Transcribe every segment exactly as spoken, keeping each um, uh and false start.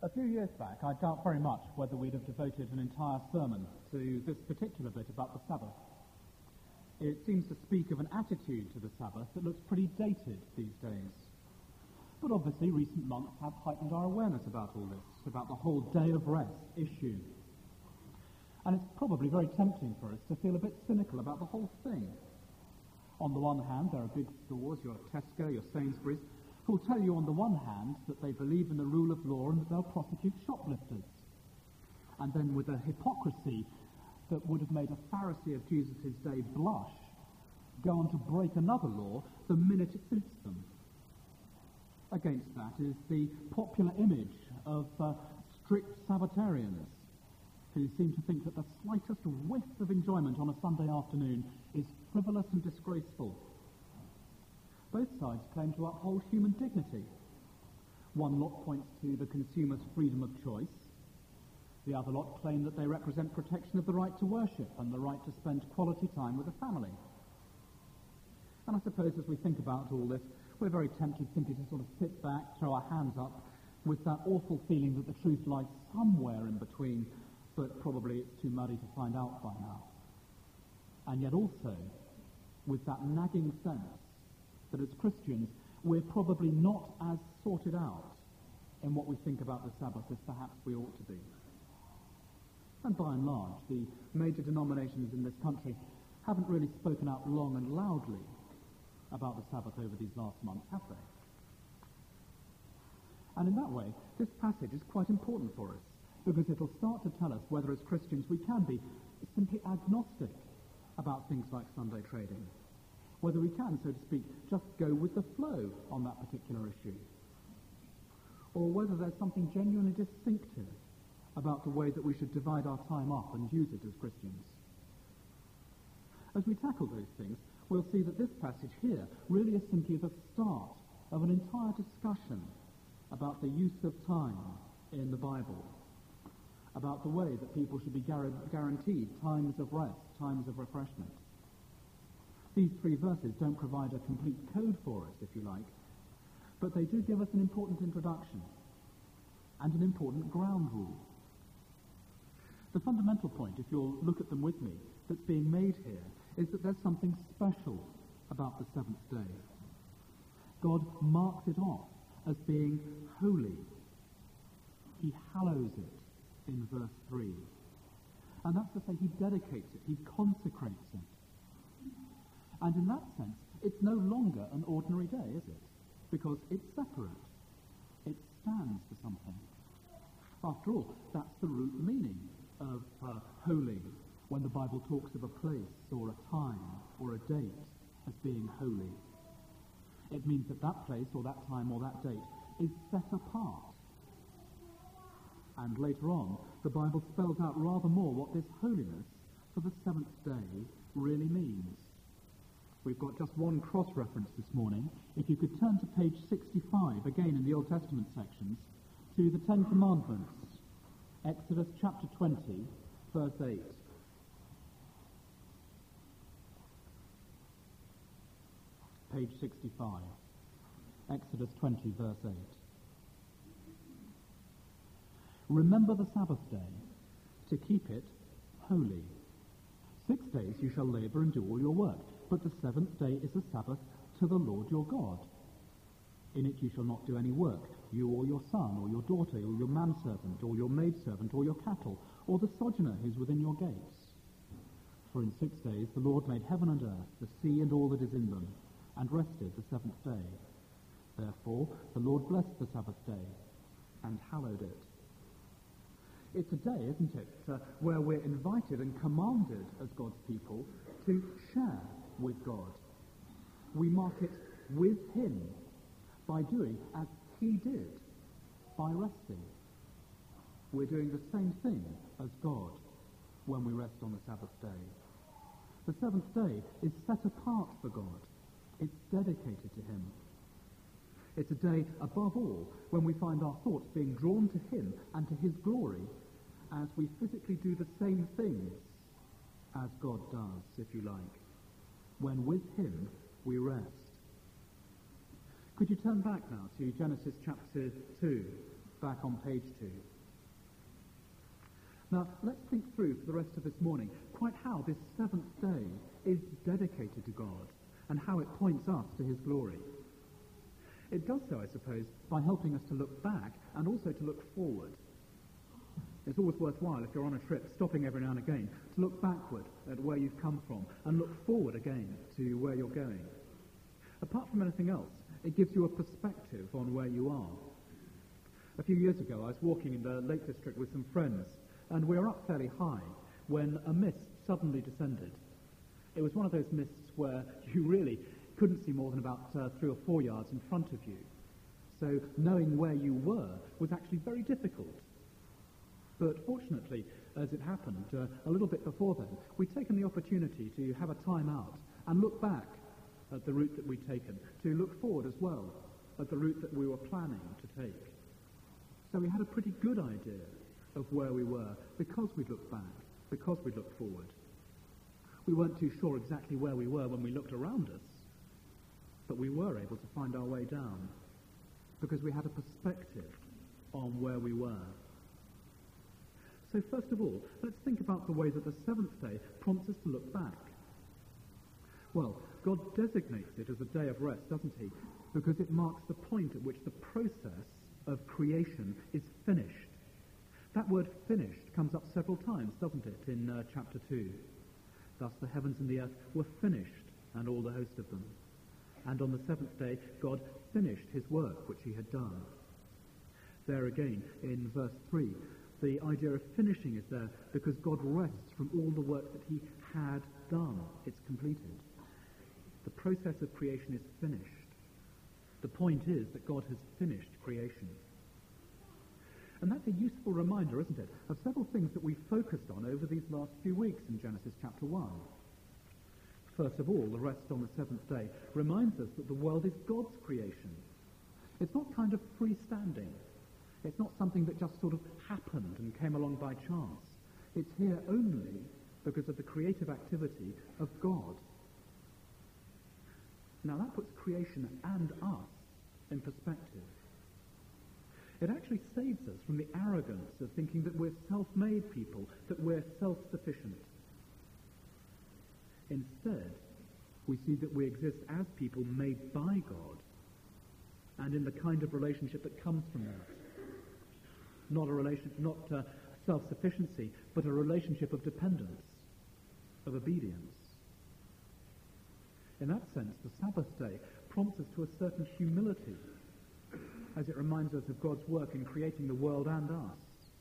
A few years back, I doubt very much whether we'd have devoted an entire sermon to this particular bit about the Sabbath. It seems to speak of an attitude to the Sabbath that looks pretty dated these days. But obviously recent months have heightened our awareness about all this, about the whole day of rest issue. And it's probably very tempting for us to feel a bit cynical about the whole thing. On the one hand, there are big stores, your Tesco, your Sainsbury's, who will tell you on the one hand that they believe in the rule of law and that they'll prosecute shoplifters. And then with a hypocrisy that would have made a Pharisee of Jesus' day blush, go on to break another law the minute it suits them. Against that is the popular image of uh, strict Sabbatarians, who seem to think that the slightest whiff of enjoyment on a Sunday afternoon is frivolous and disgraceful. Both sides claim to uphold human dignity. One lot points to the consumer's freedom of choice. The other lot claim that they represent protection of the right to worship and the right to spend quality time with the family. And I suppose as we think about all this, we're very tempted simply to sort of sit back, throw our hands up, with that awful feeling that the truth lies somewhere in between, but probably it's too muddy to find out by now. And yet also with that nagging sense that as Christians we're probably not as sorted out in what we think about the Sabbath as perhaps we ought to be. And by and large, the major denominations in this country haven't really spoken out long and loudly about the Sabbath over these last months, have they? And in that way, this passage is quite important for us, because it'll start to tell us whether as Christians we can be simply agnostic about things like Sunday trading, whether we can, so to speak, just go with the flow on that particular issue, or whether there's something genuinely distinctive about the way that we should divide our time up and use it as Christians. As we tackle those things, we'll see that this passage here really is simply the start of an entire discussion about the use of time in the Bible, about the way that people should be gar- guaranteed times of rest, times of refreshment. These three verses don't provide a complete code for us, if you like, but they do give us an important introduction and an important ground rule. The fundamental point, if you'll look at them with me, that's being made here is that there's something special about the seventh day. God marks it off as being holy. He hallows it in verse three. And that's to say he dedicates it, he consecrates it. And in that sense, it's no longer an ordinary day, is it? Because it's separate. It stands for something. After all, that's the root meaning of uh, holy, when the Bible talks of a place or a time or a date as being holy. It means that that place or that time or that date is set apart. And later on, the Bible spells out rather more what this holiness for the seventh day really means. We've got just one cross-reference this morning. If you could turn to page sixty-five, again in the Old Testament sections, to the Ten Commandments, Exodus chapter twenty, verse eight. Page sixty-five, Exodus twenty, verse eight. Remember the Sabbath day, to keep it holy. Six days you shall labor and do all your work, but the seventh day is a Sabbath to the Lord your God. In it you shall not do any work, you or your son, or your daughter, or your manservant, or your maidservant, or your cattle, or the sojourner who is within your gates. For in six days the Lord made heaven and earth, the sea and all that is in them, and rested the seventh day. Therefore the Lord blessed the Sabbath day, and hallowed it. It's a day, isn't it, uh, where we're invited and commanded as God's people to share with God. We mark it with him by doing as he did, by resting. We're doing the same thing as God when we rest on the Sabbath day. The seventh day is set apart for God. It's dedicated to him. It's a day, above all, when we find our thoughts being drawn to him and to his glory as we physically do the same things as God does, if you like, when with him we rest. Could you turn back now to Genesis chapter two? back on page two. Now, let's think through for the rest of this morning quite how this seventh day is dedicated to God and how it points us to his glory. It does so, I suppose, by helping us to look back and also to look forward. It's always worthwhile, if you're on a trip, stopping every now and again to look backward at where you've come from and look forward again to where you're going. Apart from anything else, it gives you a perspective on where you are. A few years ago, I was walking in the Lake District with some friends, and we were up fairly high when a mist suddenly descended. It was one of those mists where you really couldn't see more than about uh, three or four yards in front of you. So knowing where you were was actually very difficult. But fortunately, as it happened, uh, a little bit before then, we'd taken the opportunity to have a time out and look back at the route that we'd taken, to look forward as well at the route that we were planning to take. So we had a pretty good idea of where we were because we'd looked back, because we'd looked forward. We weren't too sure exactly where we were when we looked around us, but we were able to find our way down because we had a perspective on where we were. So first of all, let's think about the way that the seventh day prompts us to look back. Well, God designates it as a day of rest, doesn't he? Because it marks the point at which the process of creation is finished. That word finished comes up several times, doesn't it, in uh, chapter two. Thus the heavens and the earth were finished, and all the host of them. And on the seventh day, God finished his work which he had done. There again, in verse three, the idea of finishing is there because God rests from all the work that he had done. It's completed. The process of creation is finished. The point is that God has finished creation. And that's a useful reminder, isn't it, of several things that we focused on over these last few weeks in Genesis chapter one. First of all, the rest on the seventh day reminds us that the world is God's creation. It's not kind of freestanding. It's not something that just sort of happened and came along by chance. It's here only because of the creative activity of God. Now that puts creation and us in perspective. It actually saves us from the arrogance of thinking that we're self-made people, that we're self-sufficient. Instead, we see that we exist as people made by God and in the kind of relationship that comes from that. Not a relation, not uh, self-sufficiency, but a relationship of dependence, of obedience. In that sense, the Sabbath day prompts us to a certain humility as it reminds us of God's work in creating the world and us.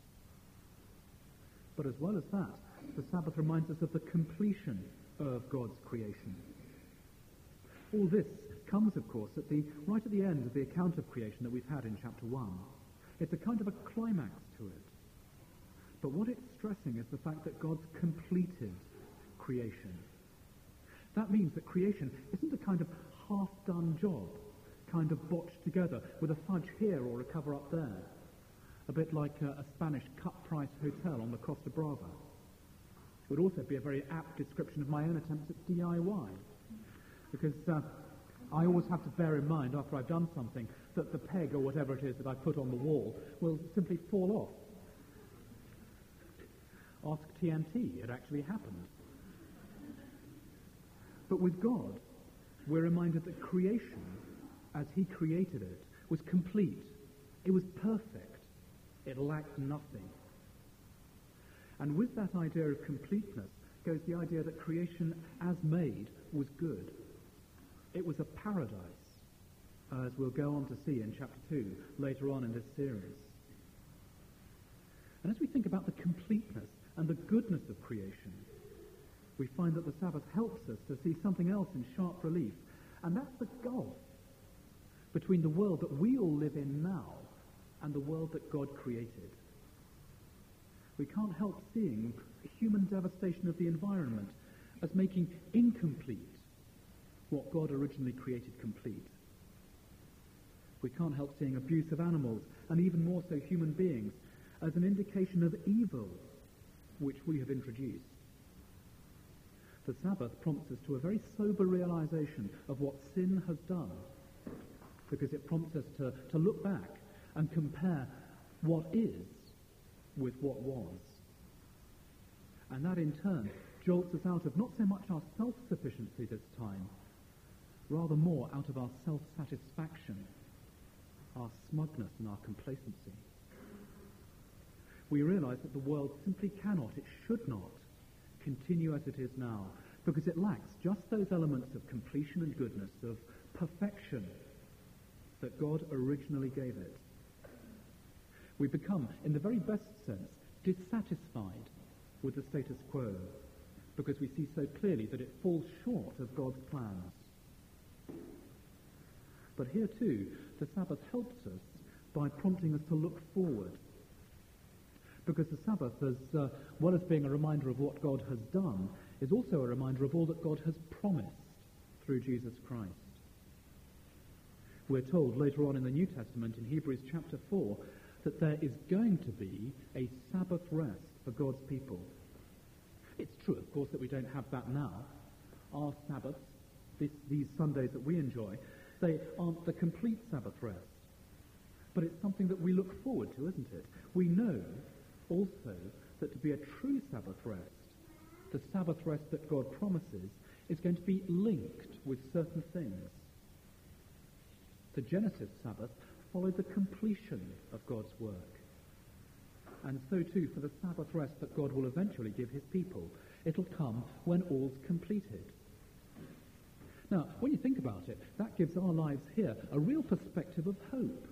But as well as that, the Sabbath reminds us of the completion of God's creation. All this comes, of course, at the right at the end of the account of creation that we've had in chapter one. It's a kind of a climax to it. But what it's stressing is the fact that God's completed creation. That means that creation isn't a kind of half-done job, kind of botched together with a fudge here or a cover up there, a bit like a, a Spanish cut-price hotel on the Costa Brava. It would also be a very apt description of my own attempts at D I Y, because uh, I always have to bear in mind after I've done something that the peg or whatever it is that I put on the wall will simply fall off. Ask T N T, it actually happened. But with God, we're reminded that creation, as he created it, was complete. It was perfect. It lacked nothing. And with that idea of completeness goes the idea that creation as made was good. It was a paradise, as we'll go on to see in chapter two later on in this series. And as we think about the completeness and the goodness of creation, we find that the Sabbath helps us to see something else in sharp relief, and that's the gulf between the world that we all live in now and the world that God created. We can't help seeing the human devastation of the environment as making incomplete what God originally created complete. We can't help seeing abuse of animals, and even more so human beings, as an indication of evil which we have introduced. The Sabbath prompts us to a very sober realization of what sin has done, because it prompts us to, to look back and compare what is with what was. And that in turn jolts us out of not so much our self-sufficiency this time, rather more out of our self-satisfaction, our smugness and our complacency. We realize that the world simply cannot, it should not, continue as it is now, because it lacks just those elements of completion and goodness, of perfection that God originally gave it. We become, in the very best sense, dissatisfied with the status quo, because we see so clearly that it falls short of God's plans. But here too, the Sabbath helps us by prompting us to look forward, because the Sabbath, as uh, well as being a reminder of what God has done, is also a reminder of all that God has promised through Jesus Christ. We're told later on in the New Testament, in Hebrews chapter four, that there is going to be a Sabbath rest for God's people. It's true, of course, that we don't have that now. Our Sabbaths, this, these Sundays that we enjoy, they aren't the complete Sabbath rest. But it's something that we look forward to, isn't it? We know also that to be a true Sabbath rest, the Sabbath rest that God promises, is going to be linked with certain things. The Genesis Sabbath followed the completion of God's work. And so too for the Sabbath rest that God will eventually give his people. It'll come when all's completed. Now, when you think about it, that gives our lives here a real perspective of hope.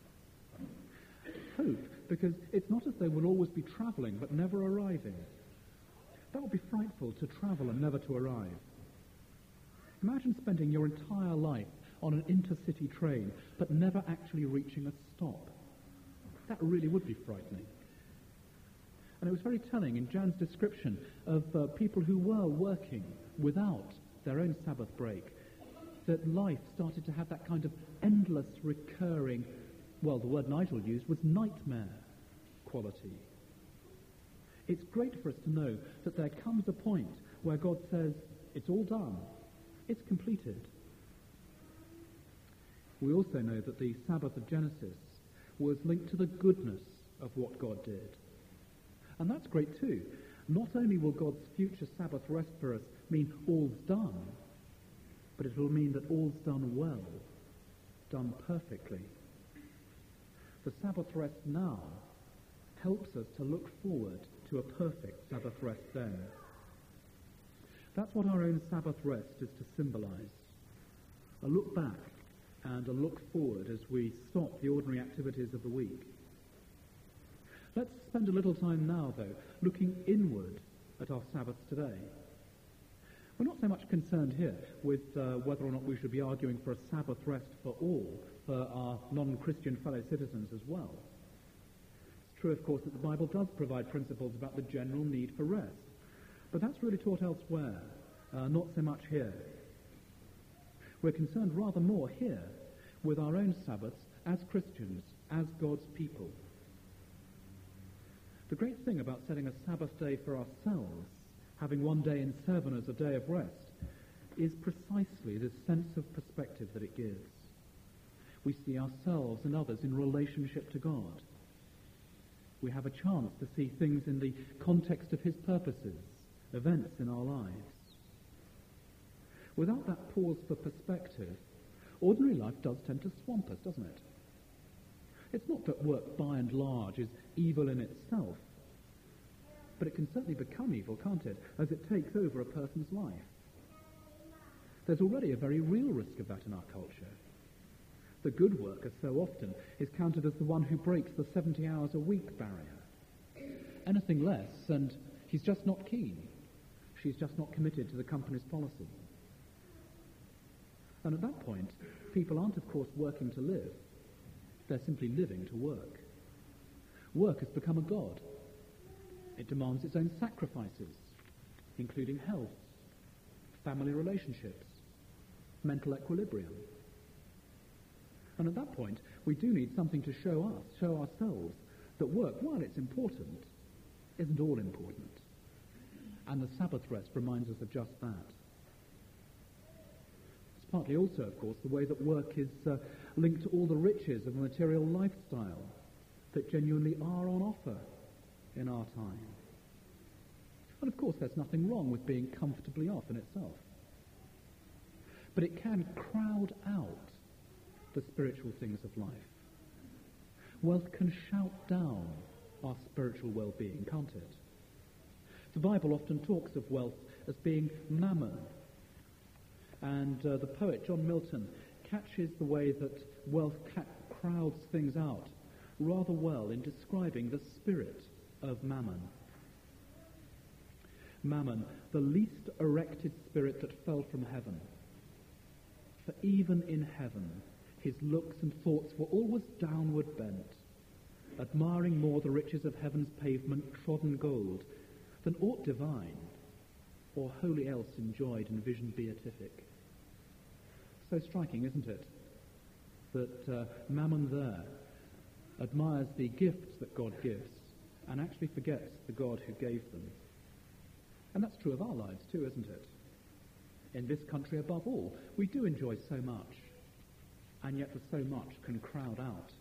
Hope, because it's not as though we'll always be travelling but never arriving. That would be frightful, to travel and never to arrive. Imagine spending your entire life on an intercity train but never actually reaching a stop. That really would be frightening. And it was very telling in Jan's description of uh, people who were working without their own Sabbath break, that life started to have that kind of endless, recurring, well, the word Nigel used was nightmare quality. It's great for us to know that there comes a point where God says, it's all done, it's completed. We also know that the Sabbath of Genesis was linked to the goodness of what God did. And that's great too. Not only will God's future Sabbath rest for us mean all's done, but it will mean that all's done well, done perfectly. The Sabbath rest now helps us to look forward to a perfect Sabbath rest then. That's what our own Sabbath rest is to symbolize. A look back and a look forward as we stop the ordinary activities of the week. Let's spend a little time now, though, looking inward at our Sabbaths today. We're not so much concerned here with uh, whether or not we should be arguing for a Sabbath rest for all, for our non-Christian fellow citizens as well. It's true, of course, that the Bible does provide principles about the general need for rest, but that's really taught elsewhere, uh, not so much here. We're concerned rather more here with our own Sabbaths as Christians, as God's people. The great thing about setting a Sabbath day for ourselves, having one day in seven as a day of rest, is precisely the sense of perspective that it gives. We see ourselves and others in relationship to God. We have a chance to see things in the context of his purposes, events in our lives. Without that pause for perspective, ordinary life does tend to swamp us, doesn't it? It's not that work, by and large, is evil in itself, but it can certainly become evil, can't it, as it takes over a person's life. There's already a very real risk of that in our culture. The good worker so often is counted as the one who breaks the seventy hours a week barrier. Anything less, and he's just not keen. She's just not committed to the company's policy. And at that point, people aren't, of course, working to live. They're simply living to work. Work has become a god. It demands its own sacrifices, including health, family relationships, mental equilibrium. And at that point, we do need something to show us, show ourselves, that work, while it's important, isn't all important. And the Sabbath rest reminds us of just that. It's partly also, of course, the way that work is uh, linked to all the riches of a material lifestyle. that genuinely are on offer in our time. And of course there's nothing wrong with being comfortably off in itself. But it can crowd out the spiritual things of life. Wealth can shout down our spiritual well-being, can't it? The Bible often talks of wealth as being mammon. And uh, the poet John Milton catches the way that wealth ca- crowds things out rather well in describing the spirit of mammon. Mammon, the least erected spirit that fell from heaven. For even in heaven, his looks and thoughts were always downward bent, admiring more the riches of heaven's pavement, trodden gold, than aught divine, or wholly else enjoyed in vision beatific. So striking, isn't it, that uh, Mammon there admires the gifts that God gives and actually forgets the God who gave them. And that's true of our lives too, isn't it? In this country above all, we do enjoy so much, and yet the so much can crowd out.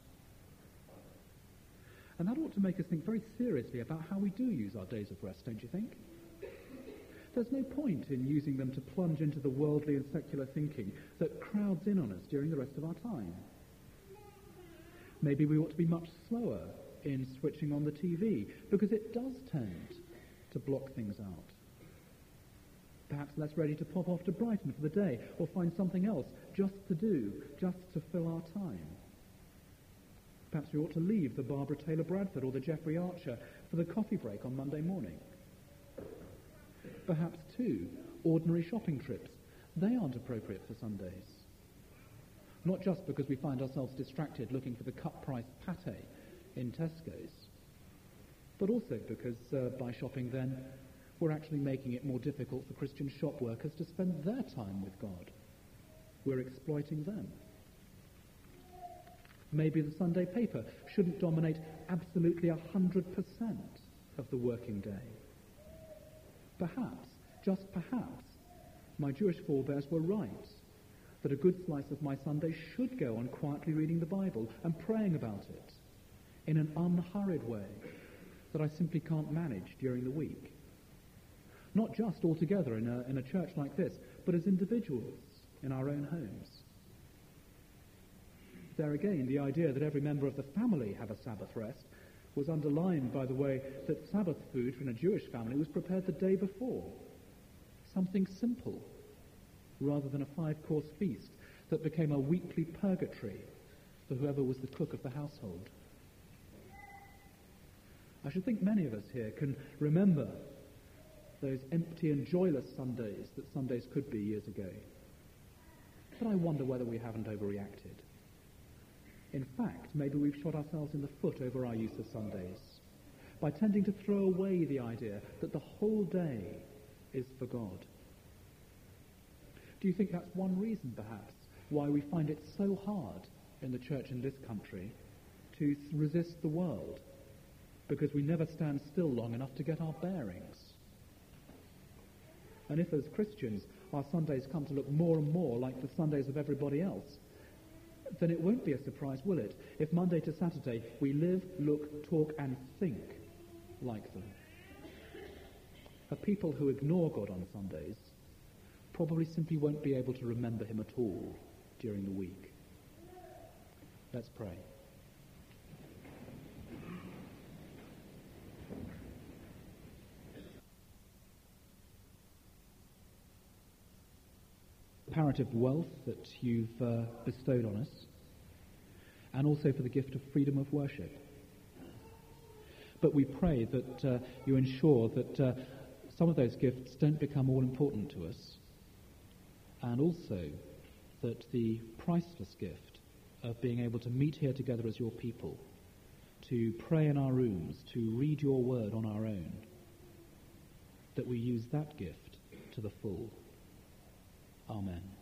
And that ought to make us think very seriously about how we do use our days of rest, don't you think? There's no point in using them to plunge into the worldly and secular thinking that crowds in on us during the rest of our time. Maybe we ought to be much slower in switching on the T V, because it does tend to block things out. Perhaps less ready to pop off to Brighton for the day, or find something else just to do, just to fill our time. Perhaps we ought to leave the Barbara Taylor Bradford or the Jeffrey Archer for the coffee break on Monday morning. Perhaps, too, ordinary shopping trips. They aren't appropriate for Sundays. Not just because we find ourselves distracted looking for the cut-price pâté in Tesco's, but also because uh, by shopping then, we're actually making it more difficult for Christian shop workers to spend their time with God. We're exploiting them. Maybe the Sunday paper shouldn't dominate absolutely one hundred percent of the working day. Perhaps, just perhaps, my Jewish forebears were right, that a good slice of my Sunday should go on quietly reading the Bible and praying about it in an unhurried way that I simply can't manage during the week. Not just all together in a, in a church like this, but as individuals in our own homes. There again, the idea that every member of the family have a Sabbath rest was underlined by the way that Sabbath food in a Jewish family was prepared the day before. Something simple, rather than a five-course feast that became a weekly purgatory for whoever was the cook of the household. I should think many of us here can remember those empty and joyless Sundays that Sundays could be years ago. But I wonder whether we haven't overreacted. In fact, maybe we've shot ourselves in the foot over our use of Sundays by tending to throw away the idea that the whole day is for God. Do you think that's one reason, perhaps, why we find it so hard in the church in this country to resist the world? Because we never stand still long enough to get our bearings. And if, as Christians, our Sundays come to look more and more like the Sundays of everybody else, then it won't be a surprise, will it, if Monday to Saturday we live, look, talk and think like them. A people who ignore God on Sundays probably simply won't be able to remember him at all during the week. Let's pray. Comparative wealth that you've uh, bestowed on us, and also for the gift of freedom of worship. But we pray that uh, you ensure that uh, some of those gifts don't become all important to us, and also that the priceless gift of being able to meet here together as your people, to pray in our rooms, to read your word on our own, that we use that gift to the full. Amen.